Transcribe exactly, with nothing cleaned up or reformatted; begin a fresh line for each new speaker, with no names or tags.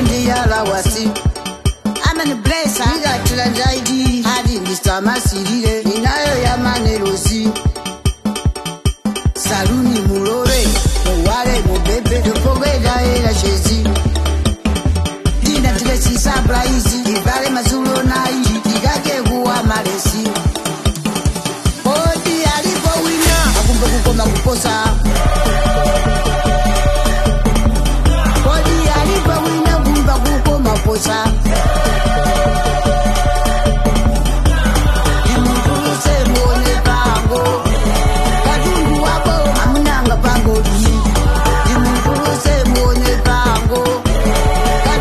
ndi yala wasi amene blessa igatira ndaidi hadi ndisamasirire ninayo ya manerosi saluni mulore muwale mubebe tupogeda era shezi dina tiresi sabraizi ivale mazulo nai tigake kuwa malesi odi alipo wina akumbe kukoma kuposa